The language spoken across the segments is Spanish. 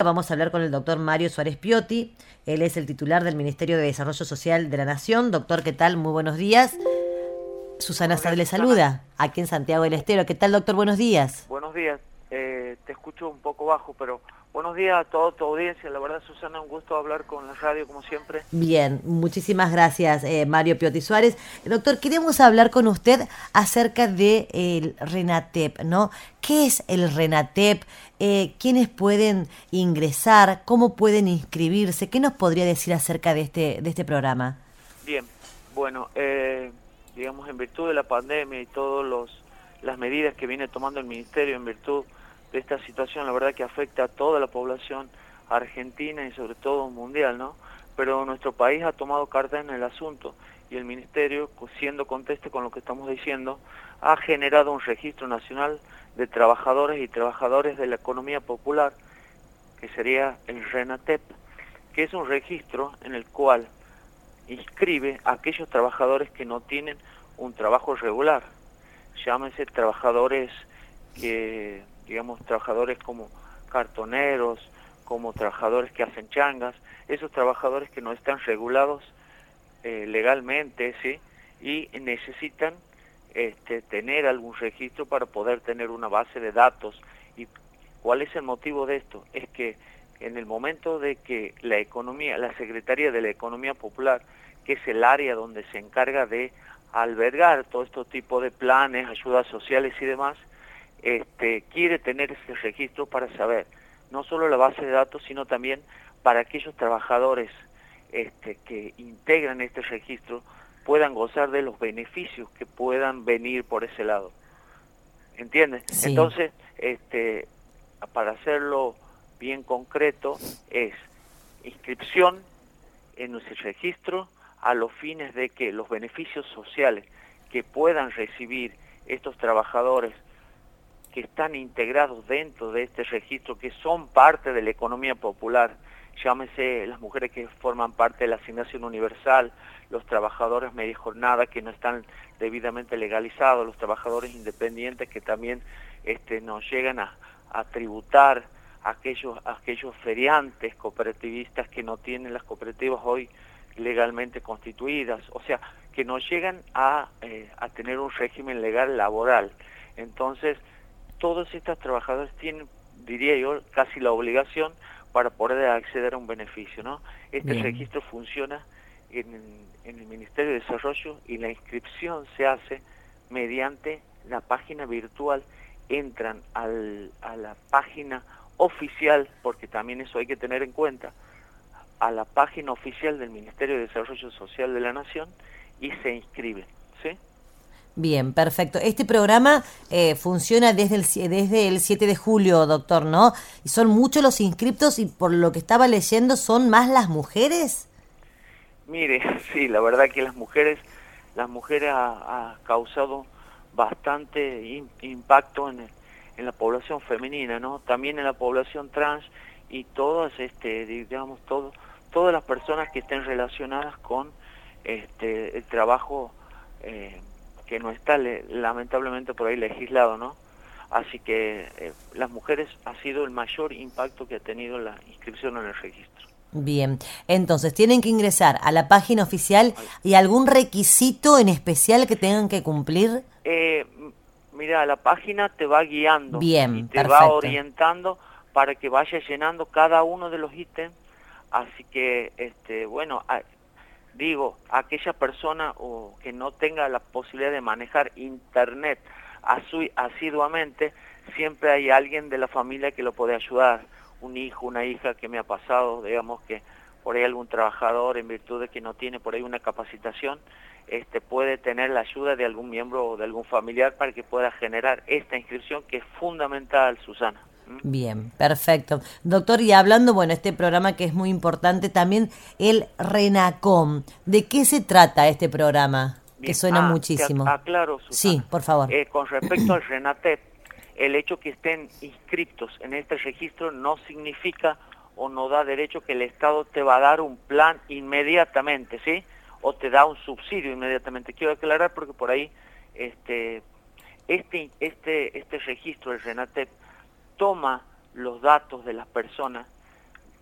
Vamos a hablar con el doctor Mario Suárez Piotti. Él es el titular del Ministerio de Desarrollo Social de la Nación. Doctor, ¿qué tal? Muy buenos días. Susana Buenos Sade días, le Susana. saluda, aquí en Santiago del Estero. ¿Qué tal, doctor? Buenos días. Buenos días. Te escucho un poco bajo, pero buenos días a toda tu audiencia. La verdad, Susana, un gusto hablar con la radio, como siempre. Bien, muchísimas gracias, Mario Piotti Suárez. Doctor, queremos hablar con usted acerca del RENATEP, ¿no? ¿Qué es el RENATEP? ¿Quiénes pueden ingresar? ¿Cómo pueden inscribirse? ¿Qué nos podría decir acerca de este programa? Bien, bueno, digamos, en virtud de la pandemia y todas las medidas que viene tomando el Ministerio en virtud de esta situación, la verdad que afecta a toda la población argentina y sobre todo mundial, ¿no? Pero nuestro país ha tomado carta en el asunto y el Ministerio, siendo conteste con lo que estamos diciendo, ha generado un registro nacional de trabajadores y trabajadores de la economía popular, que sería el RENATEP, que es un registro en el cual inscribe a aquellos trabajadores que no tienen un trabajo regular. Llámese trabajadores que, digamos, trabajadores como cartoneros, como trabajadores que hacen changas, esos trabajadores que no están regulados legalmente, ¿sí? Y necesitan tener algún registro para poder tener una base de datos. ¿Y cuál es el motivo de esto? Es que en el momento de que la economía, la Secretaría de la Economía Popular, que es el área donde se encarga de albergar todo este tipo de planes, ayudas sociales y demás, quiere tener ese registro para saber no solo la base de datos, sino también para aquellos trabajadores que integran este registro puedan gozar de los beneficios que puedan venir por ese lado. ¿Entiendes? Sí, Entonces, para hacerlo bien concreto, es inscripción en ese registro a los fines de que los beneficios sociales que puedan recibir estos trabajadores que están integrados dentro de este registro, que son parte de la economía popular, llámese las mujeres que forman parte de la asignación universal, los trabajadores media jornada que no están debidamente legalizados, los trabajadores independientes que también nos llegan a tributar, aquellos feriantes cooperativistas que no tienen las cooperativas hoy legalmente constituidas, o sea, que no llegan a tener un régimen legal laboral. Entonces, todos estos trabajadores tienen, diría yo, casi la obligación para poder acceder a un beneficio, ¿no? Este bien. registro funciona en el Ministerio de Desarrollo y la inscripción se hace mediante la página virtual. Entran a la página oficial, porque también eso hay que tener en cuenta, a la página oficial del Ministerio de Desarrollo Social de la Nación y se inscriben, ¿sí? Bien, perfecto. Este programa funciona desde el 7 de julio, doctor, ¿no? Y son muchos los inscriptos y por lo que estaba leyendo, ¿son más las mujeres? Mire, sí, la verdad que las mujeres ha causado bastante impacto en la población femenina, ¿no? También en la población trans y todas, digamos, todas las personas que estén relacionadas con el trabajo que no está lamentablemente por ahí legislado, ¿no? Así que las mujeres ha sido el mayor impacto que ha tenido la inscripción en el registro. Bien, entonces tienen que ingresar a la página oficial y algún requisito en especial que tengan que cumplir. Eh, Mira, la página te va guiando y Bien, te va perfecto. orientando para que vayas llenando cada uno de los ítems. Así que, bueno, digo, aquella persona o que no tenga la posibilidad de manejar internet asiduamente, siempre hay alguien de la familia que lo puede ayudar, un hijo, una hija, que me ha pasado, digamos que por ahí algún trabajador en virtud de que no tiene por ahí una capacitación, puede tener la ayuda de algún miembro o de algún familiar para que pueda generar esta inscripción que es fundamental, Susana. ¿Mm? Bien, perfecto. Doctor, y hablando, bueno, este programa que es muy importante también, el RENACOM. ¿De qué se trata este programa? Que Bien, suena te muchísimo. aclaro, Sí, Susana. por favor. Con respecto al RENATEP, el hecho que estén inscriptos en este registro no significa o no da derecho que el Estado te va a dar un plan inmediatamente, ¿sí? O te da un subsidio inmediatamente. Quiero aclarar porque por ahí este registro, el RENATEP, toma los datos de las personas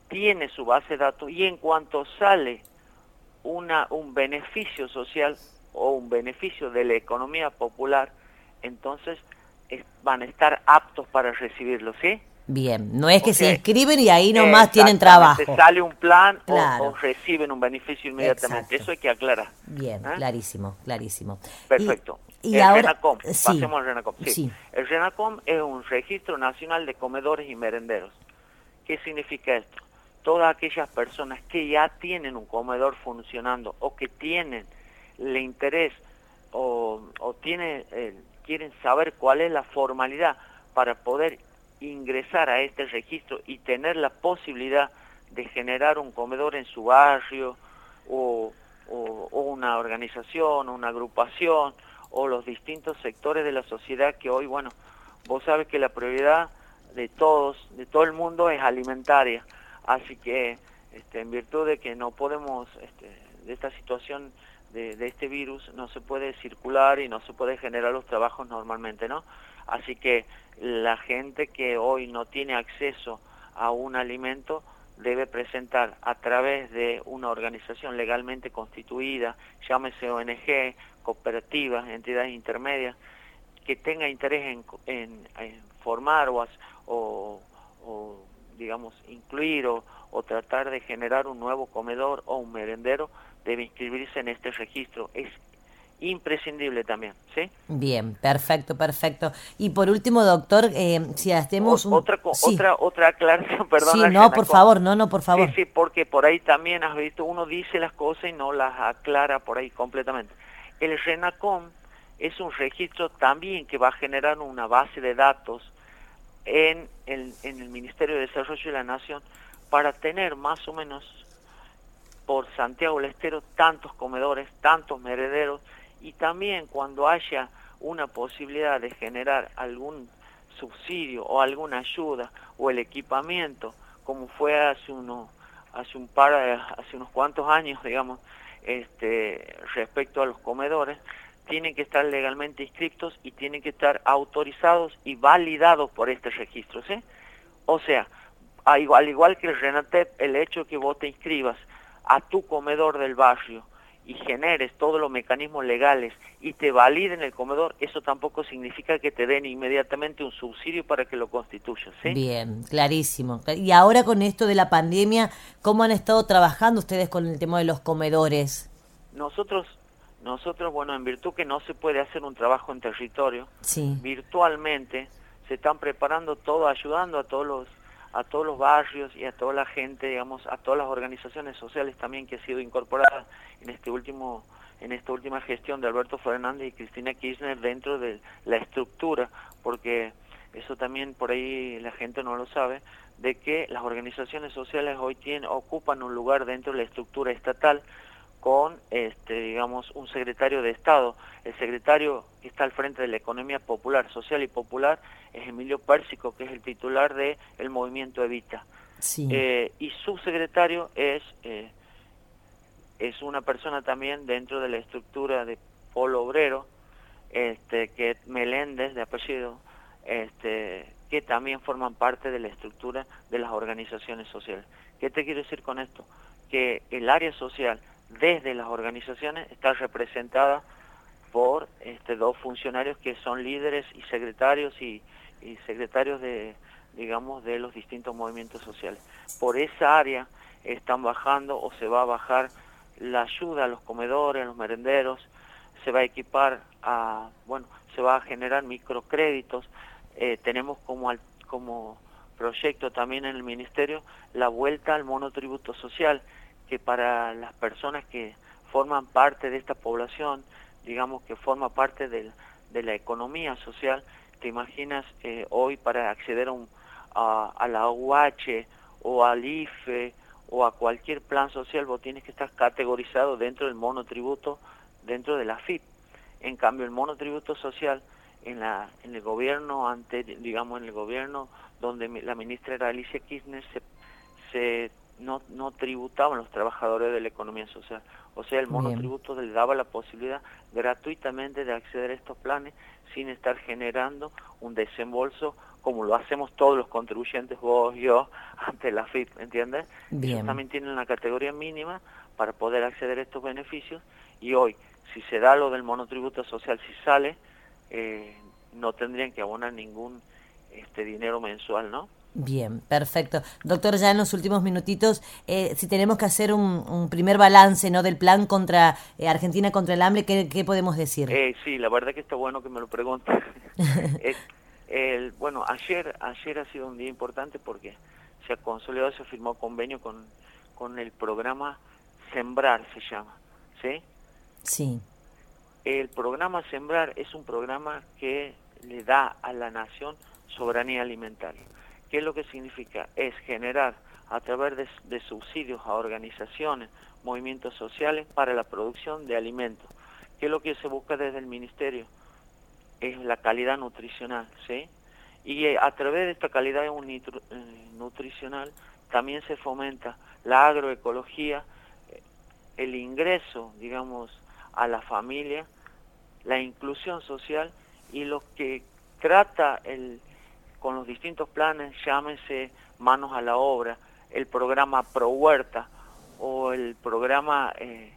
tiene su base de datos y en cuanto sale un beneficio social o un beneficio de la economía popular, entonces van a estar aptos para recibirlo, ¿sí? Bien, no es O que se sea, inscriben y ahí nomás tienen exactamente, trabajo. sale un plan o Claro, reciben un beneficio inmediatamente. exacto. Eso hay que aclarar. Bien, ¿Eh? clarísimo, clarísimo. Y, Perfecto. y El ahora, RENACOM, sí, pasemos al RENACOM. Sí, sí, el RENACOM es un registro nacional de comedores y merenderos. ¿Qué significa esto? Todas aquellas personas que ya tienen un comedor funcionando o que tienen el interés o quieren saber cuál es la formalidad para poder ingresar a este registro y tener la posibilidad de generar un comedor en su barrio o, o una organización, una agrupación o los distintos sectores de la sociedad que hoy, bueno, vos sabes que la prioridad de todos, de todo el mundo es alimentaria, así que en virtud de que no podemos, de esta situación de este virus, no se puede circular y no se puede generar los trabajos normalmente, ¿no? Así que la gente que hoy no tiene acceso a un alimento debe presentar a través de una organización legalmente constituida, llámese ONG, cooperativas, entidades intermedias, que tenga interés en formar o, digamos, incluir o tratar de generar un nuevo comedor o un merendero, debe inscribirse en este registro. Es imprescindible también, ¿sí? bien, perfecto, perfecto. Y por último, doctor, si hacemos un... Sí, Otra aclaración, perdón, sí, la no, por Renacom. favor, no, no, por Sí, favor. sí, porque por ahí también has visto, uno dice las cosas y no las aclara por ahí completamente. El RENACOM es un registro también que va a generar una base de datos en el Ministerio de Desarrollo de la Nación para tener más o menos por Santiago del Estero tantos comedores, tantos merederos, y también cuando haya una posibilidad de generar algún subsidio o alguna ayuda o el equipamiento, como fue hace unos cuantos años, digamos, respecto a los comedores, tienen que estar legalmente inscritos y tienen que estar autorizados y validados por este registro, ¿sí? O sea, al igual que el RENATEP, el hecho de que vos te inscribas a tu comedor del barrio y generes todos los mecanismos legales y te validen el comedor, eso tampoco significa que te den inmediatamente un subsidio para que lo constituyas, ¿sí? Bien, clarísimo. Y ahora con esto de la pandemia, ¿cómo han estado trabajando ustedes con el tema de los comedores? Nosotros, bueno, en virtud que no se puede hacer un trabajo en territorio, Sí, virtualmente se están preparando todo, ayudando a todos los barrios y a toda la gente, digamos, a todas las organizaciones sociales también que han sido incorporadas en esta última gestión de Alberto Fernández y Cristina Kirchner dentro de la estructura, porque eso también por ahí la gente no lo sabe, de que las organizaciones sociales hoy ocupan un lugar dentro de la estructura estatal con digamos un secretario de Estado. El secretario que está al frente de la economía popular, social y popular es Emilio Pérsico, que es el titular de el movimiento Evita. sí, Y su secretario es una persona también dentro de la estructura de Polo Obrero, que es Meléndez de apellido, que también forman parte de la estructura de las organizaciones sociales. ¿Qué te quiero decir con esto? Que el área social desde las organizaciones está representada por dos funcionarios que son líderes y secretarios de, digamos, de los distintos movimientos sociales. Por esa área están bajando o se va a bajar la ayuda a los comedores, a los merenderos, se va a equipar se va a generar microcréditos. Tenemos como proyecto también en el ministerio la vuelta al monotributo social, que para las personas que forman parte de esta población, digamos que forma parte de la economía social, te imaginas hoy para acceder a la UH o al IFE o a cualquier plan social, vos tienes que estar categorizado dentro del monotributo, dentro de la FIP. En cambio, el monotributo social en el gobierno digamos en el gobierno donde la ministra era Alicia Kirchner, no tributaban los trabajadores de la economía social. O sea, el bien. monotributo le daba la posibilidad gratuitamente de acceder a estos planes sin estar generando un desembolso como lo hacemos todos los contribuyentes, vos, yo, ante la AFIP, ¿entiendes? Bien. Ellos también tienen una categoría mínima para poder acceder a estos beneficios, y hoy, si se da lo del monotributo social, si sale, no tendrían que abonar ningún dinero mensual, ¿no? Bien, perfecto. Doctor, ya en los últimos minutitos, si tenemos que hacer un primer balance, ¿no?, del plan contra Argentina contra el hambre, ¿qué podemos decir? Sí, la verdad que está bueno que me lo preguntes. Bueno, ayer ha sido un día importante porque se ha consolidado, se firmó convenio con el programa Sembrar, se llama, ¿sí? Sí. El programa Sembrar es un programa que le da a la nación soberanía alimentaria. ¿Qué es lo que significa? Es generar a través de subsidios a organizaciones, movimientos sociales para la producción de alimentos. ¿Qué es lo que se busca desde el Ministerio? Es la calidad nutricional, ¿sí? Y a través de esta calidad nutricional también se fomenta la agroecología, el ingreso, digamos, a la familia, la inclusión social, y lo que trata con los distintos planes, llámese Manos a la Obra, el programa Pro Huerta o el programa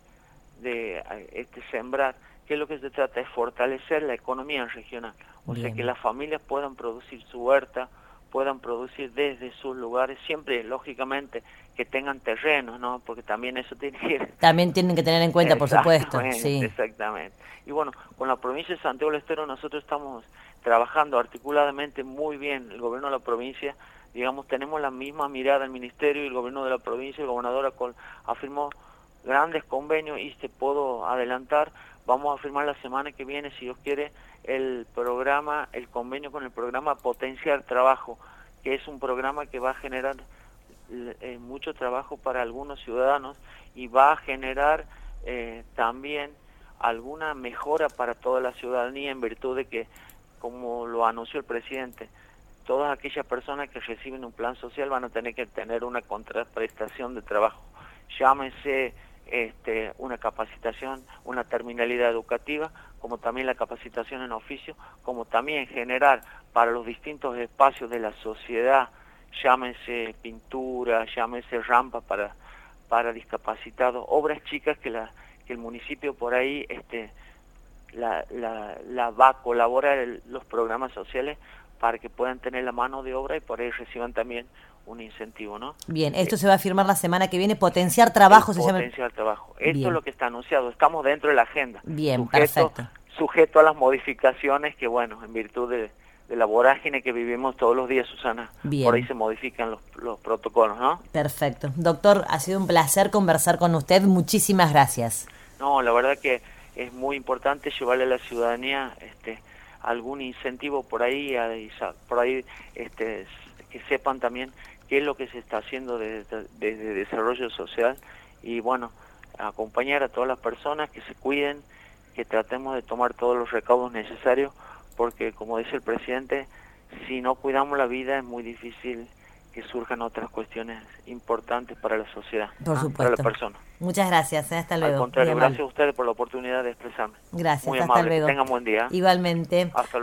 de Sembrar, que es lo que se trata es fortalecer la economía regional, o sea, que las familias puedan producir su huerta, puedan producir desde sus lugares, siempre lógicamente que tengan terrenos, ¿no? Porque también eso tiene que... También tienen que tener en cuenta, por supuesto. Sí. Exactamente. Y bueno, con la provincia de Santiago del Estero nosotros estamos trabajando articuladamente muy bien, el gobierno de la provincia, digamos, tenemos la misma mirada el ministerio y el gobierno de la provincia, el gobernador afirmó grandes convenios, y te puedo adelantar, vamos a firmar la semana que viene, si Dios quiere, el convenio con el programa Potenciar Trabajo, que es un programa que va a generar mucho trabajo para algunos ciudadanos y va a generar también alguna mejora para toda la ciudadanía, en virtud de que, como lo anunció el presidente, todas aquellas personas que reciben un plan social van a tener que tener una contraprestación de trabajo, llámese una capacitación, una terminalidad educativa, como también la capacitación en oficio, como también generar para los distintos espacios de la sociedad, llámese pintura, llámese rampa para discapacitados, obras chicas que el municipio por ahí la va a colaborar los programas sociales para que puedan tener la mano de obra y por ahí reciban también un incentivo, ¿no? Bien, esto se va a firmar la semana que viene, Potenciar Trabajo se llama. Potenciar Trabajo. Esto es lo que está anunciado, estamos dentro de la agenda. Bien, perfecto. Sujeto a las modificaciones que, bueno, en virtud de la vorágine que vivimos todos los días, Susana, bien, por ahí se modifican los protocolos, ¿no? Perfecto. Doctor, ha sido un placer conversar con usted, muchísimas gracias. No, la verdad que es muy importante llevarle a la ciudadanía algún incentivo por ahí, que sepan también qué es lo que se está haciendo desde desarrollo social, y bueno, acompañar a todas las personas que se cuiden, que tratemos de tomar todos los recaudos necesarios, porque como dice el presidente, si no cuidamos la vida es muy difícil que surjan otras cuestiones importantes para la sociedad, por supuesto, para la persona. Muchas gracias, hasta luego. Al contrario, gracias a ustedes por la oportunidad de expresarme. Gracias, muy hasta amable. luego. Que tengan buen día. Igualmente. Hasta luego.